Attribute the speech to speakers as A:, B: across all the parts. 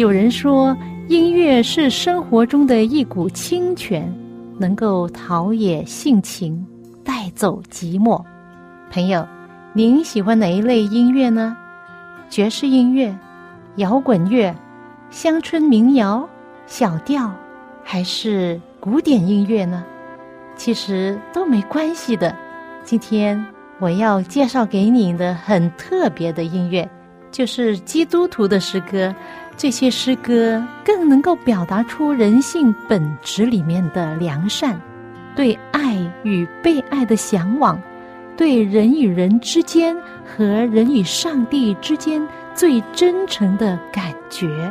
A: 有人说，音乐是生活中的一股清泉，能够陶冶性情，带走寂寞。朋友，您喜欢哪一类音乐呢？爵士音乐、摇滚乐、乡村民谣、小调，还是古典音乐呢？其实都没关系的。今天我要介绍给你的很特别的音乐，就是基督徒的诗歌。这些诗歌更能够表达出人性本质里面的良善，对爱与被爱的向往，对人与人之间和人与上帝之间最真诚的感觉。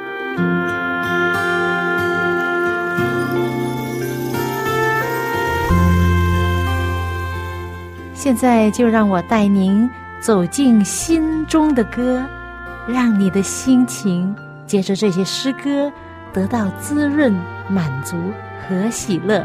A: 现在就让我带您走进心中的歌，让你的心情借着这些诗歌得到滋润、满足和喜乐。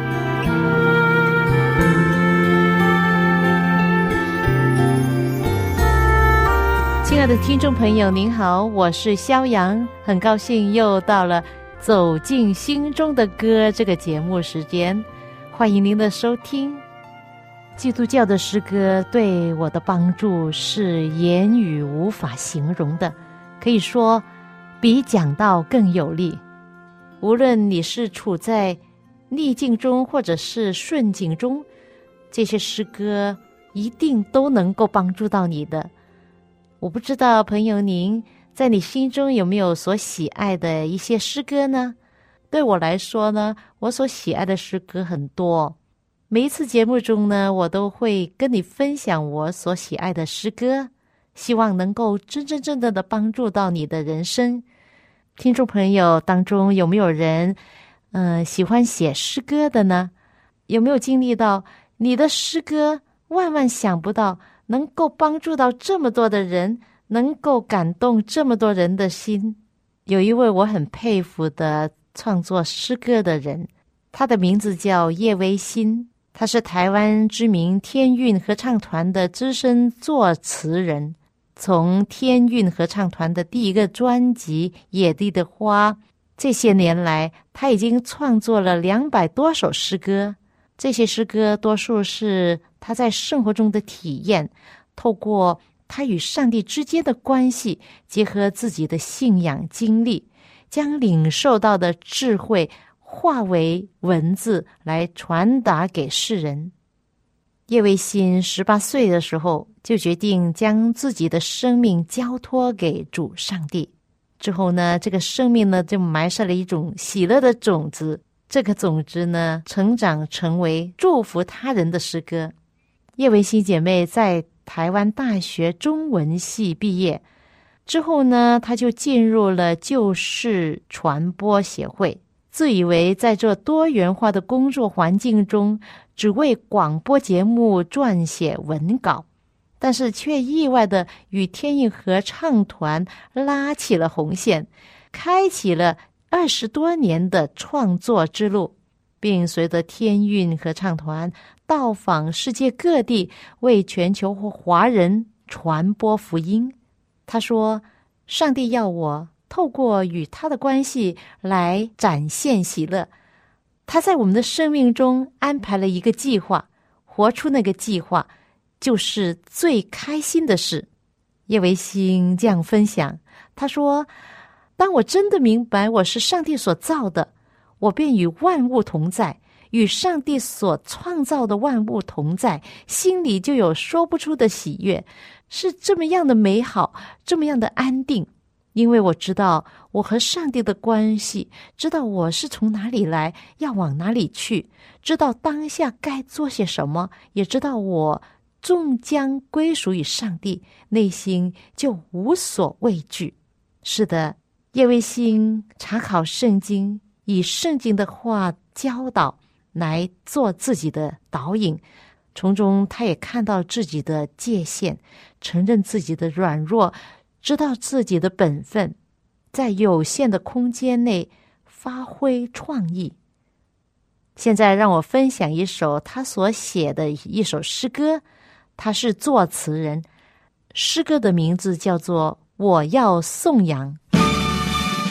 A: 亲爱的听众朋友，您好，我是萧阳，很高兴又到了走进心中的歌这个节目时间，欢迎您的收听。基督教的诗歌对我的帮助是言语无法形容的，可以说比讲道更有力。无论你是处在逆境中或者是顺境中，这些诗歌一定都能够帮助到你的。我不知道朋友您在你心中有没有所喜爱的一些诗歌呢？对我来说呢，我所喜爱的诗歌很多。每一次节目中呢，我都会跟你分享我所喜爱的诗歌，希望能够真正的帮助到你的人生。听众朋友当中有没有人喜欢写诗歌的呢？有没有经历到你的诗歌万万想不到能够帮助到这么多的人，能够感动这么多人的心？有一位我很佩服的创作诗歌的人，他的名字叫叶维新，他是台湾知名天韵合唱团的资深作词人。从天韵合唱团的第一个专辑《野地的花》，这些年来他已经创作了200多首诗歌。这些诗歌多数是他在生活中的体验，透过他与上帝之间的关系，结合自己的信仰经历，将领受到的智慧化为文字来传达给世人。叶维新18岁的时候就决定将自己的生命交托给主上帝，之后呢，这个生命呢就埋下了一种喜乐的种子，这个种子呢成长成为祝福他人的诗歌。叶维新姐妹在台湾大学中文系毕业之后呢，她就进入了旧式传播协会，自以为在这多元化的工作环境中，只为广播节目撰写文稿，但是却意外地与天韵合唱团拉起了红线，开启了20多年的创作之路，并随着天韵合唱团到访世界各地，为全球华人传播福音。他说，上帝要我透过与他的关系来展现喜乐，他在我们的生命中安排了一个计划，活出那个计划就是最开心的事。叶维新这样分享，他说，当我真的明白我是上帝所造的，我便与万物同在，与上帝所创造的万物同在，心里就有说不出的喜悦，是这么样的美好，这么样的安定。因为我知道我和上帝的关系，知道我是从哪里来，要往哪里去，知道当下该做些什么，也知道我终将归属于上帝，内心就无所畏惧。是的，叶维新查考圣经，以圣经的话教导来做自己的导引，从中他也看到自己的界限，承认自己的软弱，知道自己的本分，在有限的空间内发挥创意。现在让我分享一首他所写的一首诗歌，他是作词人，诗歌的名字叫做《我要颂扬》。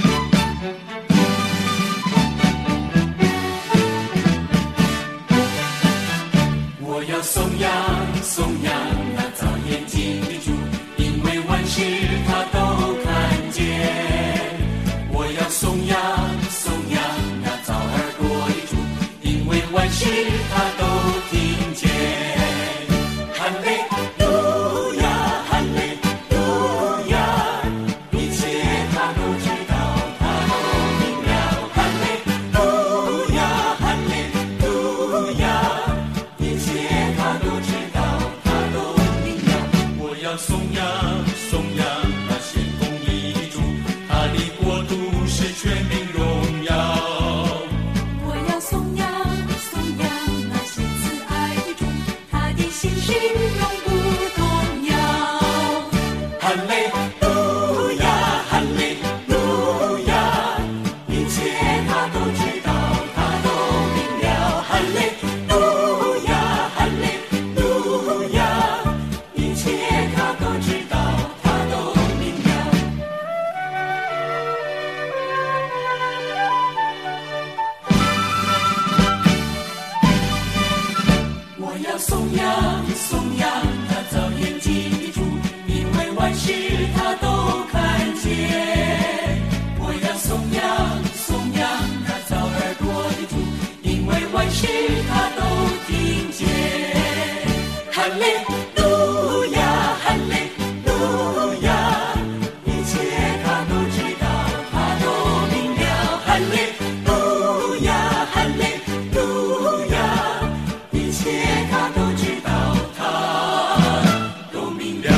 B: 利路亚，哈利路亚，一切他都知道，他都明了。哈利路亚，哈利路亚，一切他都知道，他都明了。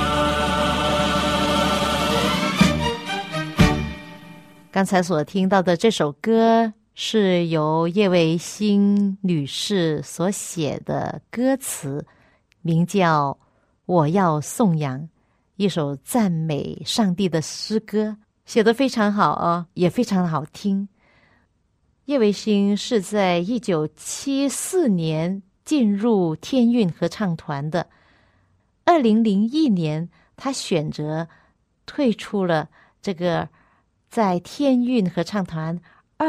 A: 刚才所听到的这首歌是由叶维新女士所写的歌词，名叫《我要颂扬》，一首赞美上帝的诗歌，写得非常好啊，也非常好听。叶维新是在1974年进入天韵合唱团的，2001年他选择退出了这个在天韵合唱团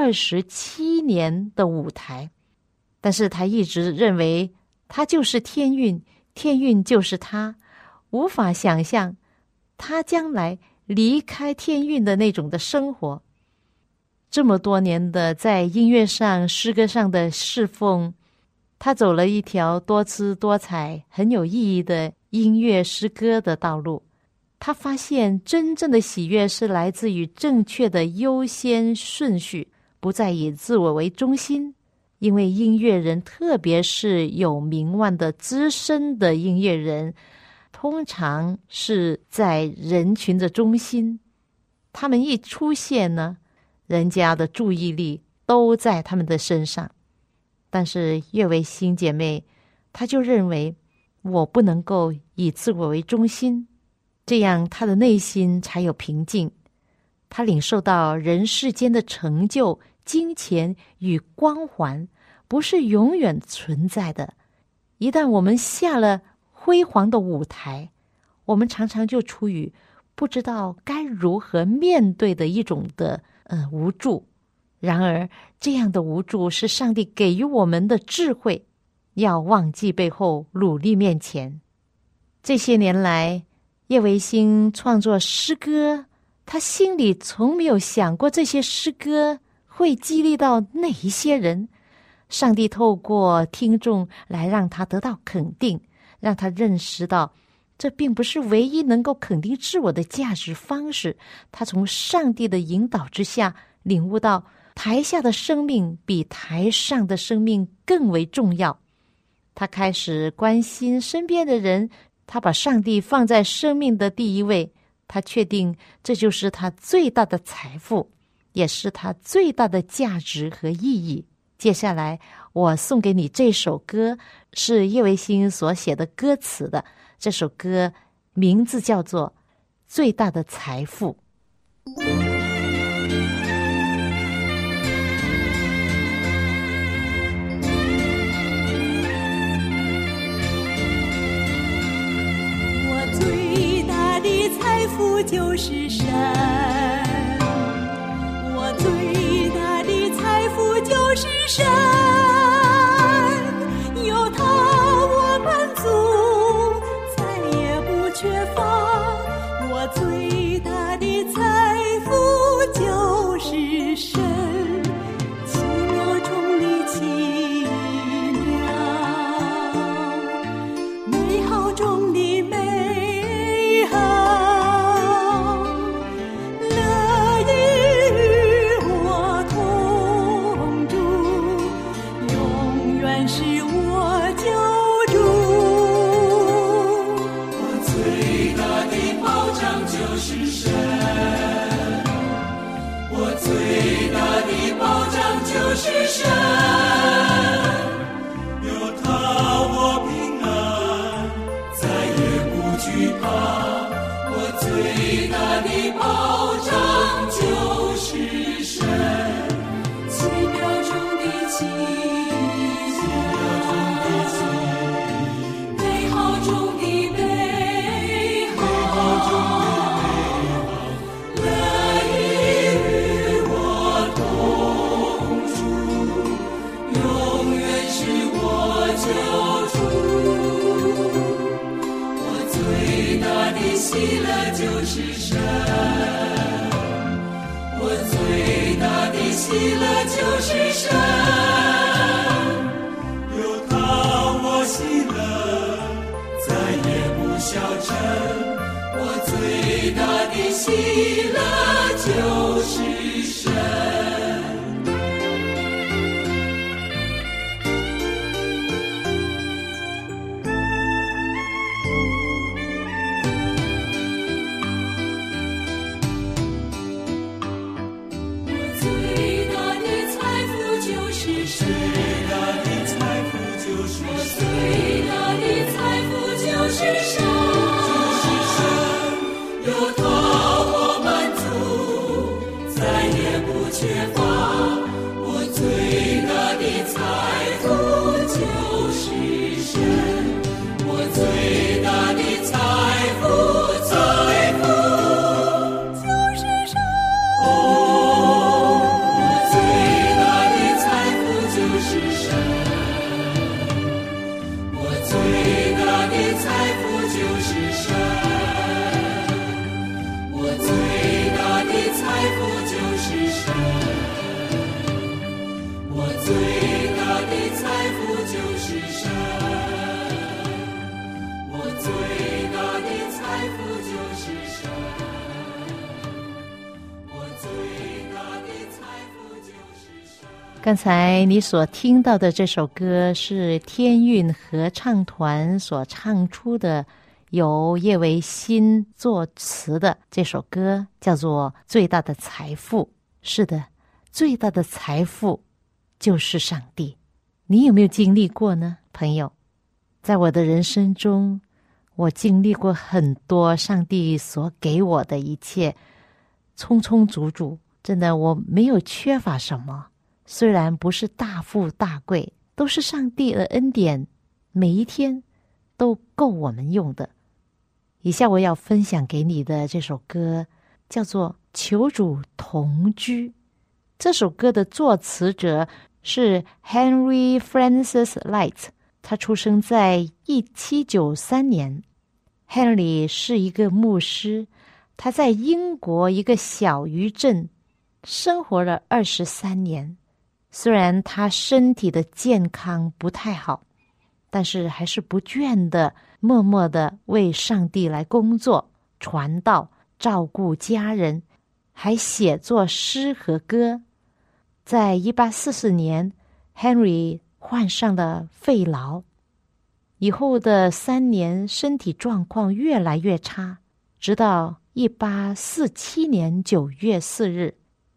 A: 27年的舞台，但是他一直认为他就是天韵，天韵就是他，无法想象他将来离开天韵的那种的生活。这么多年的在音乐上、诗歌上的侍奉，他走了一条多姿多彩、很有意义的音乐诗歌的道路。他发现真正的喜悦是来自于正确的优先顺序，不再以自我为中心。因为音乐人，特别是有名望的资深的音乐人，通常是在人群的中心，他们一出现呢，人家的注意力都在他们的身上。但是叶维新姐妹，她就认为我不能够以自我为中心，这样她的内心才有平静。她领受到人世间的成就、金钱与光环不是永远存在的。一旦我们下了辉煌的舞台，我们常常就处于不知道该如何面对的一种的无助。然而这样的无助是上帝给予我们的智慧，要忘记背后，努力面前。这些年来，叶维新创作诗歌，他心里从没有想过这些诗歌会激励到哪一些人。上帝透过听众来让他得到肯定，让他认识到这并不是唯一能够肯定自我的价值方式。他从上帝的引导之下领悟到，台下的生命比台上的生命更为重要。他开始关心身边的人，他把上帝放在生命的第一位，他确定这就是他最大的财富，也是他最大的价值和意义。接下来我送给你这首歌，是叶维新所写的歌词的，这首歌名字叫做《最大的财富》。
C: 我最大的财富就是神，我最大的财富就是神，有它我满足，再也不缺乏。我最大的财富就是神，奇妙中的奇妙，美好中的美好，乐意与我同住，
B: 就是神，我最大的财富，财富
C: 就是神。
B: 我最大的财富就是神，我最大的财富就是神，我最大的财富就是神，我最大的财富就是神，我最大的财富就是神，我最大的财富就是神。
A: 刚才你所听到的这首歌是天韵合唱团所唱出的，由叶维新作词的这首歌，叫做《最大的财富》。是的，最大的财富就是上帝。你有没有经历过呢，朋友？在我的人生中，我经历过很多上帝所给我的一切，充充足足，真的我没有缺乏什么。虽然不是大富大贵，都是上帝的恩典，每一天都够我们用的。以下我要分享给你的这首歌叫做《求主同居》。这首歌的作词者是 Henry Francis Light， 他出生在1793年。Henry 是一个牧师，他在英国一个小渔镇生活了23年。虽然他身体的健康不太好，但是还是不倦的默默的为上帝来工作、传道、照顾家人，还写作诗和歌。在1844年 Henry 患上了肺痨，以后的3年身体状况越来越差，直到1847年9月4日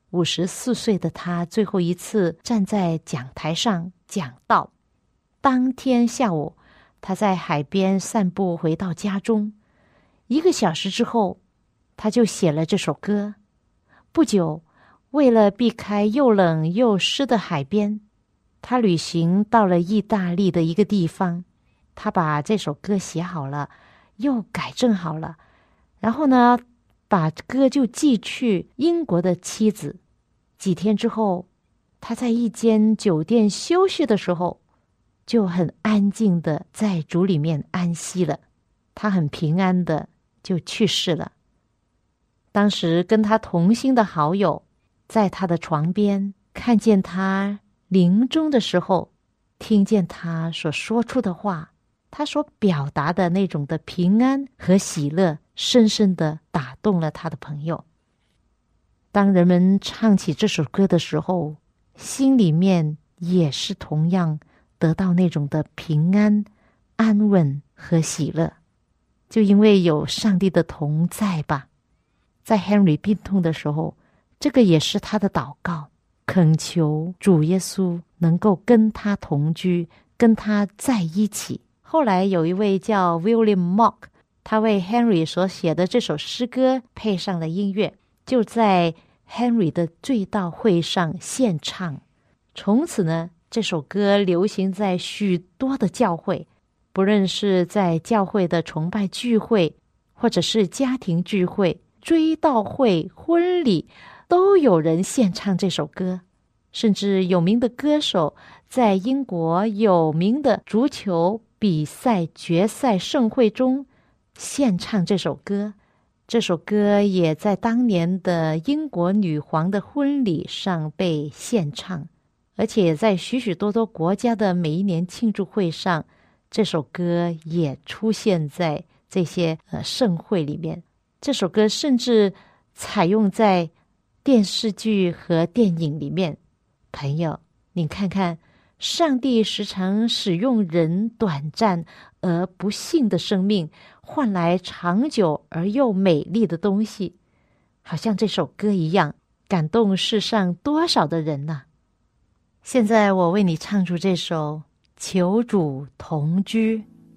A: 54岁的他最后一次站在讲台上讲道。当天下午，他在海边散步回到家中，1个小时之后，他就写了这首歌。不久，为了避开又冷又湿的海边，他旅行到了意大利的一个地方。他把这首歌写好了，又改正好了，然后呢，把歌就寄去英国的妻子。几天之后，他在一间酒店休息的时候，就很安静的在主里面安息了。他很平安的就去世了。当时跟他同行的好友在他的床边看见他临终的时候，听见他所说出的话，他所表达的那种的平安和喜乐，深深的打动了他的朋友。当人们唱起这首歌的时候，心里面也是同样得到那种的平安、安稳和喜乐，就因为有上帝的同在吧。在 Henry 病痛的时候，这个也是他的祷告，恳求主耶稣能够跟他同居，跟他在一起。后来有一位叫 William Mock， 他为 Henry 所写的这首诗歌配上了音乐，就在 Henry 的追悼会上献唱。从此呢，这首歌流行在许多的教会，不论是在教会的崇拜聚会，或者是家庭聚会、追悼会、婚礼，都有人献唱这首歌。甚至有名的歌手在英国有名的足球比赛决赛盛会中献唱这首歌。这首歌也在当年的英国女皇的婚礼上被献唱，而且在许许多多国家的每一年庆祝会上，这首歌也出现在这些盛会里面。这首歌甚至采用在电视剧和电影里面。朋友，你看看，上帝时常使用人短暂而不幸的生命，换来长久而又美丽的东西，好像这首歌一样，感动世上多少的人啊。现在我为你唱出这首《求主同居》。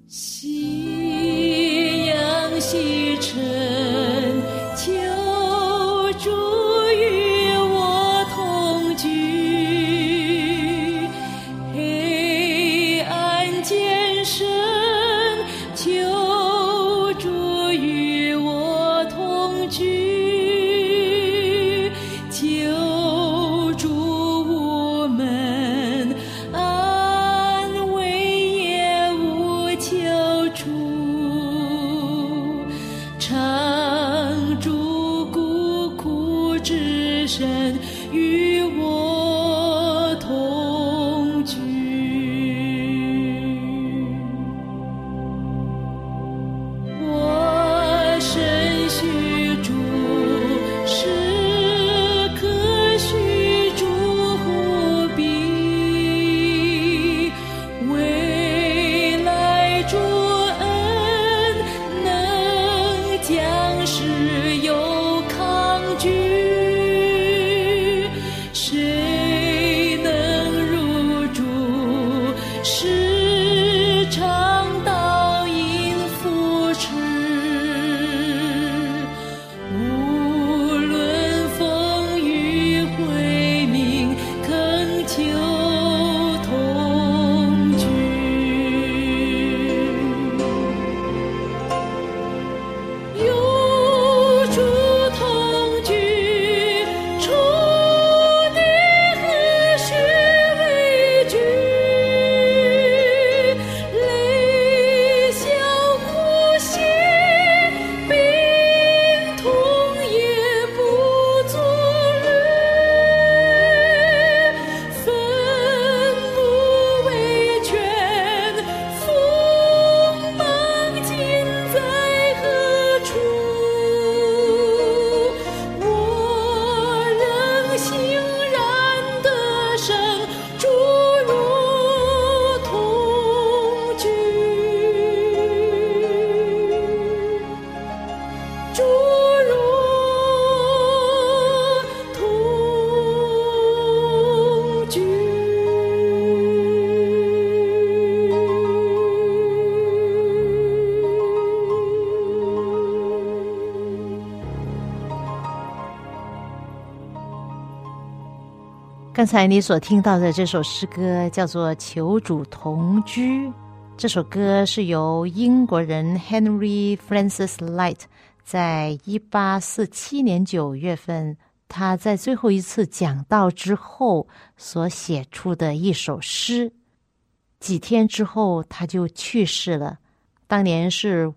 C: 夕阳西沉，求主与我同居，黑暗
A: 才你所听到的这首诗歌叫做《求主同居》，这首歌是由英国人 Henry Francis Lyte 在1847年9月份，他在最后一次讲道之后所写出的一首诗。几天之后他就去世了，当年是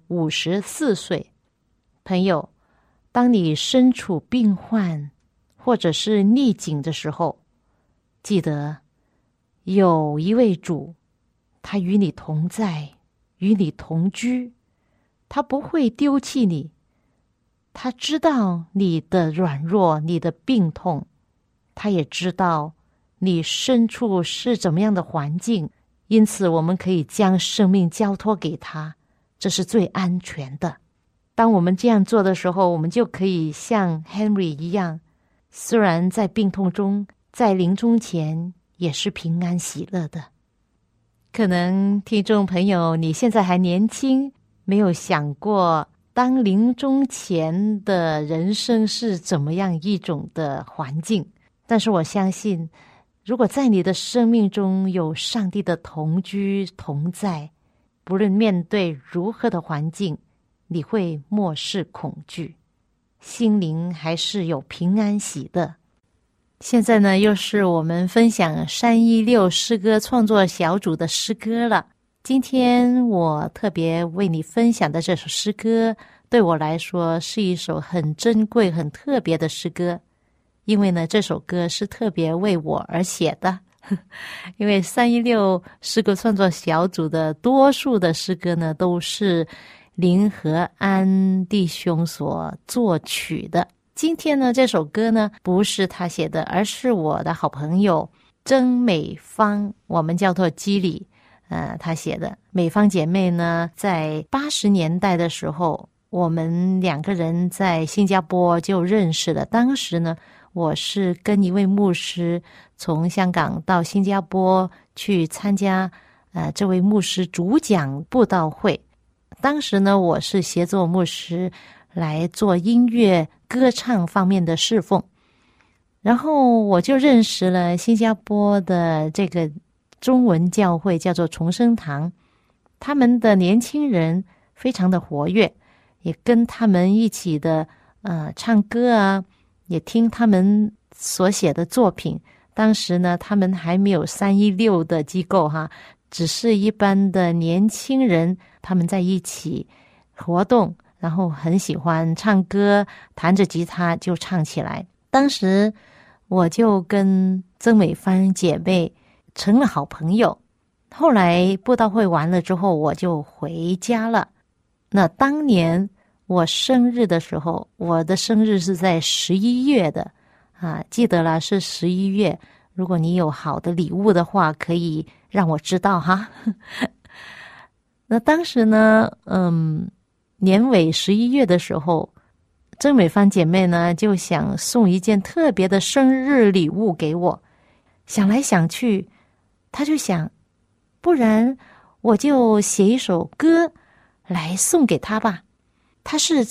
A: 54岁。朋友，当你身处病患或者是逆境的时候，记得有一位主，他与你同在，与你同居，他不会丢弃你，他知道你的软弱，你的病痛，他也知道你身处是怎么样的环境，因此我们可以将生命交托给他，这是最安全的。当我们这样做的时候，我们就可以像 Henry 一样，虽然在病痛中，在临终前也是平安喜乐的。可能听众朋友你现在还年轻，没有想过当临终前的人生是怎么样一种的环境，但是我相信，如果在你的生命中有上帝的同居同在，不论面对如何的环境，你会漠视恐惧，心灵还是有平安喜乐。现在呢，又是我们分享316诗歌创作小组的诗歌了。今天我特别为你分享的这首诗歌，对我来说是一首很珍贵很特别的诗歌，因为呢这首歌是特别为我而写的。因为316诗歌创作小组的多数的诗歌呢都是林和安弟兄所作曲的。今天呢这首歌呢不是他写的，而是我的好朋友曾美芳，我们叫做基里他写的。美芳姐妹呢在80年代的时候，我们2个人在新加坡就认识了。当时呢我是跟一位牧师从香港到新加坡去参加这位牧师主讲布道会。当时呢我是协作牧师来做音乐歌唱方面的侍奉，然后我就认识了新加坡的这个中文教会，叫做重生堂。他们的年轻人非常的活跃，也跟他们一起的唱歌啊，也听他们所写的作品。当时呢他们还没有316的机构只是一般的年轻人，他们在一起活动，然后很喜欢唱歌，弹着吉他就唱起来。当时我就跟曾美芳姐妹成了好朋友。后来布道会完了之后，我就回家了。那当年我生日的时候，我的生日是在11月的记得了，是11月。如果你有好的礼物的话，可以让我知道哈。那当时呢年尾11月的时候，曾美芳姐妹呢就想送一件特别的生日礼物给我。想来想去，她就想，不然我就写一首歌来送给她吧。她是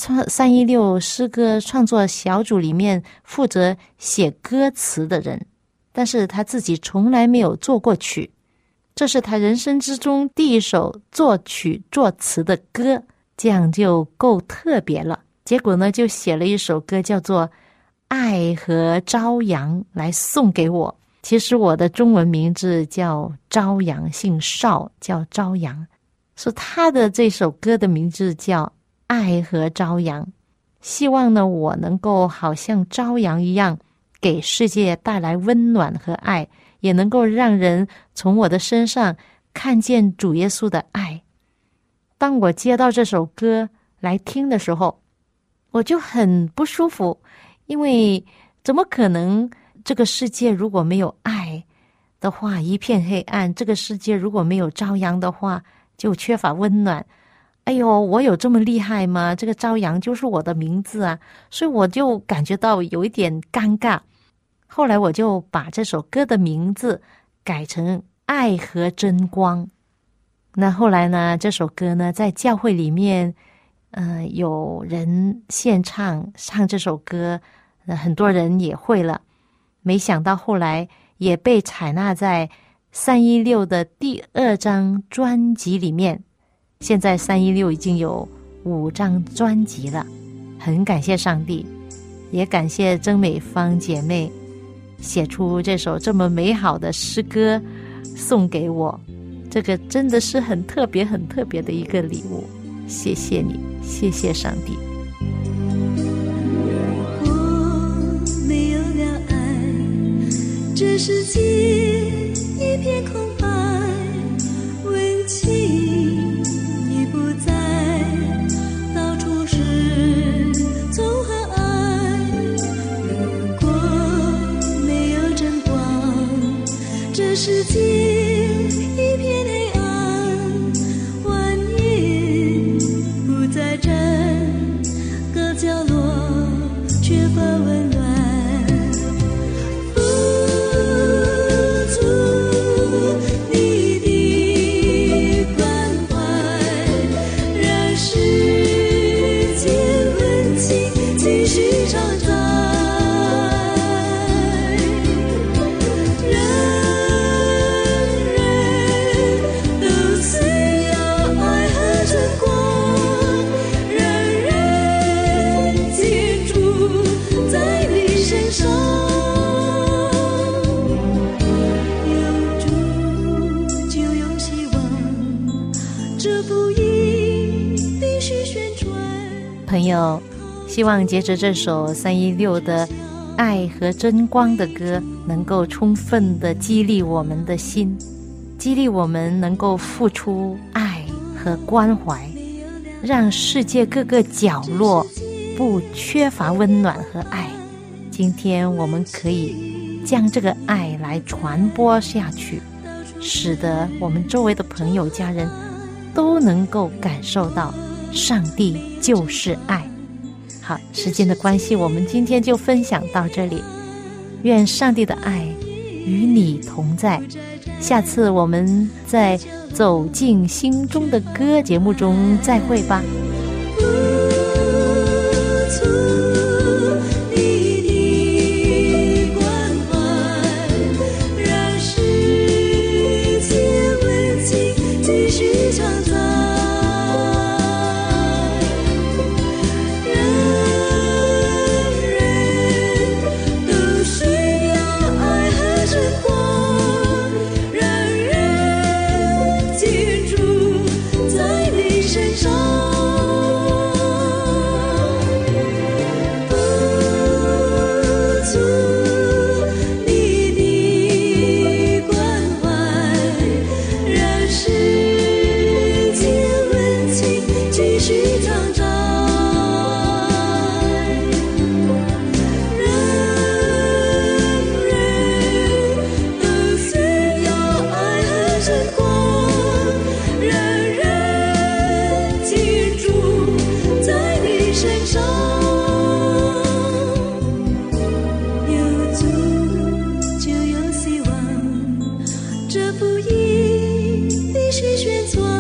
A: 316诗歌创作小组里面负责写歌词的人，但是她自己从来没有做过曲，这是她人生之中第一首作曲作词的歌，这样就够特别了。结果呢就写了一首歌叫做《爱和朝阳》来送给我。其实我的中文名字叫朝阳，姓邵，叫朝阳，所以他的这首歌的名字叫《爱和朝阳》。希望呢我能够好像朝阳一样，给世界带来温暖和爱，也能够让人从我的身上看见主耶稣的爱。当我接到这首歌来听的时候，我就很不舒服，因为怎么可能这个世界如果没有爱的话一片黑暗，这个世界如果没有朝阳的话就缺乏温暖。哎呦，我有这么厉害吗？这个朝阳就是我的名字啊，所以我就感觉到有一点尴尬。后来我就把这首歌的名字改成爱和真光。那后来呢，这首歌呢在教会里面有人献唱这首歌，很多人也会了。没想到后来也被采纳在316的第2张专辑里面。现在316已经有5张专辑了，很感谢上帝，也感谢曾美芳姐妹写出这首这么美好的诗歌送给我，这个真的是很特别很特别的一个礼物，谢谢你，谢谢上帝。
C: 如果没有了爱，这世界一片空白，温情已不在，到处是痛和爱。如果没有真光，这世界一片黑暗，蜿蜒不再站，各角落缺乏温暖。
A: 朋友，希望借着这首316的爱和真光的歌，能够充分的激励我们的心，激励我们能够付出爱和关怀，让世界各个角落不缺乏温暖和爱。今天我们可以将这个爱来传播下去，使得我们周围的朋友家人都能够感受到上帝就是爱。好，时间的关系，我们今天就分享到这里。愿上帝的爱与你同在。下次我们在走进心中的歌节目中再会吧。这不易，必须选错。